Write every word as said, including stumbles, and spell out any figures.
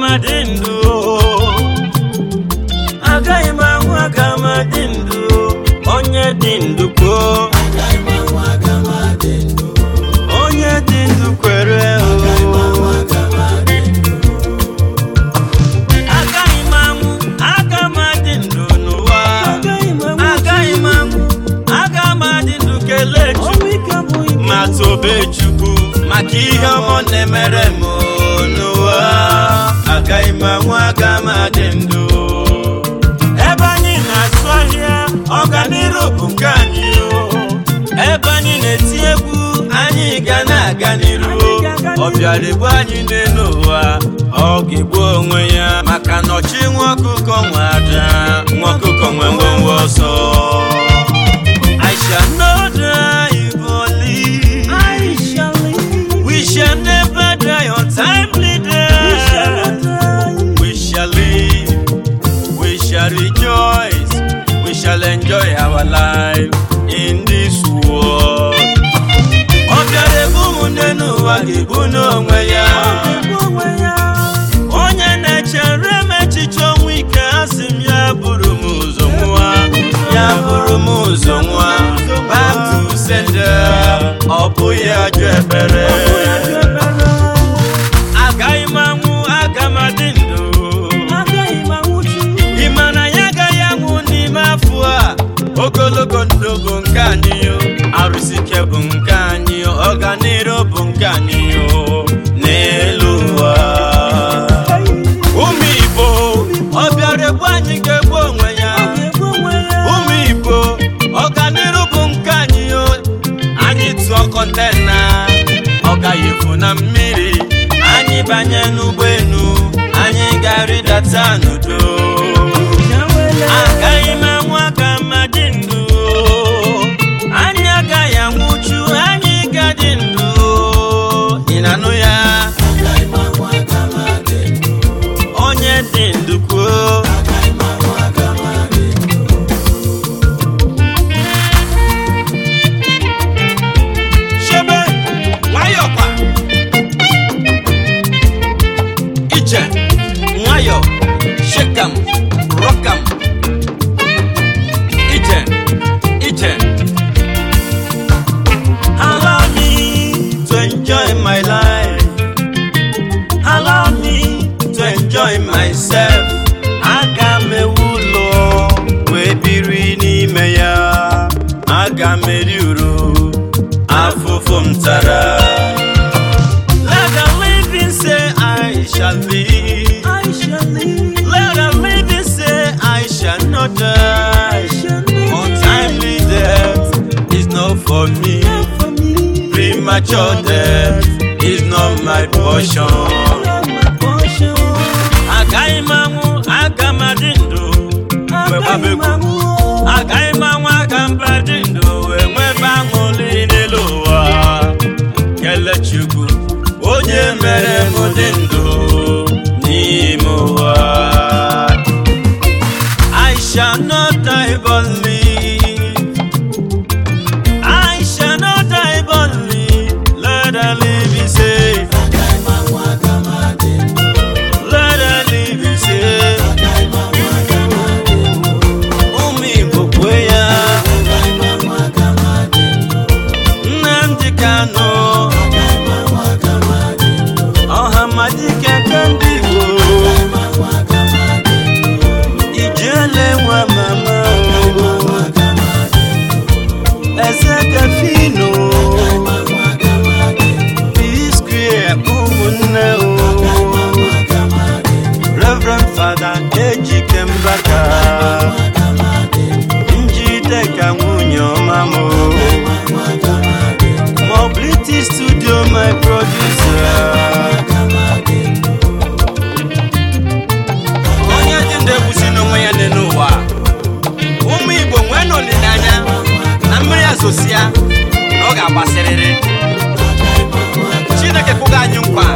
agamadindu agaghị m anwụ agamadindu onye dị ndụ kwuo agaghị m anwụ agamadindu onye dị ndụ kwere agaghị m anwụ agamadindu agaghị m anwụ agamadindu n'ụwa agaghị m anwụ agamadindu kelee Chukwu ma tobe Chukwu maka ihe ọma na-emere m n'ụwa agaghị m anwụ agamadindu ebe anyị na-asụ ahịa ọganiru bụ nke anyị ebe anyị na-eti egwu anyị ga na-aga n'iru ọ bịara egbu anyị n'elu ụwa ọ ga-egbu onwe ya maka na ọchị nwa ọkụkọ nwe aja nwa ọkụkọ nwe ngwongwo ọsọ I shall not die but live. I shall live. We shall never die untimely death. We shall live. We shall rejoice. We shall enjoy our life in this world. Obiarebu munenu wagibu n'onwe ya. Onye na-echere mechicho nwike asị m ya bụrụ m ụzọ nwa. Ya bụrụ m ụzọ nwa. Back to sender. Ọ bụ ya jụ ebere. Agaghị m anwụ agamadindu. Ịmana ya agaghị anwụ n'ime afọ a. Ogologo ndụ bụ nke anyị o. Arụsike bụ nke anyị o. Ọganiru bụ nke anyị o. N'elu ụwa. Ụmụ Igbo ọ bịara egbu anyị ga-egbu onwe ya. Ụmụ Igbo ọganiru bụ nke anyị o. Anyị tụọ kọntena ọ gaghị efu na mmiri. Anyị banye n'ụgbọelu anyị ga-arịdata n'udo. Agaghị m anwụ agamadindu anyị agaghị anwụchu anyị ga-adị ndụ ị na-anụ ya onye dị ndụ kwuo shebe nwayọkwa ije nwayọ shekam rockam ije ije allow me to enjoy my life allow me to enjoy myself aga m ewu ụlọ wee biri n'ime ya aga m eri uru afụfụ m tara let the living say I shall live I shall live let the living say I shall not die untimely death is not for me premature death is not my portion agaghị m anwụ agamadindu agaghị m anwụ agamadindu wee nwebe aṅụrị n'elu ụwa kelee Chukwu onye mere m dị ndụ n'ime ụwa I shall not die but live I shall not die but live let the living say let the living say ụmụ Igbo kwe ya Nnamdi Kanu Ọhamadike nke ndị Igbo Ijele nwa mama Ezekafino P-Square ụmụnne o Reverend Father Ejike Mbaka Njideka nwunye ọma m Mobility Studio my producer onye dị ndụ ekwusi n'onwe ya dị n'ụwa ụmụ Igbo nwee n'olileanya na mmiri azosia na ọ ga-agbasịrịrị Chineke kwụga anyị nkwa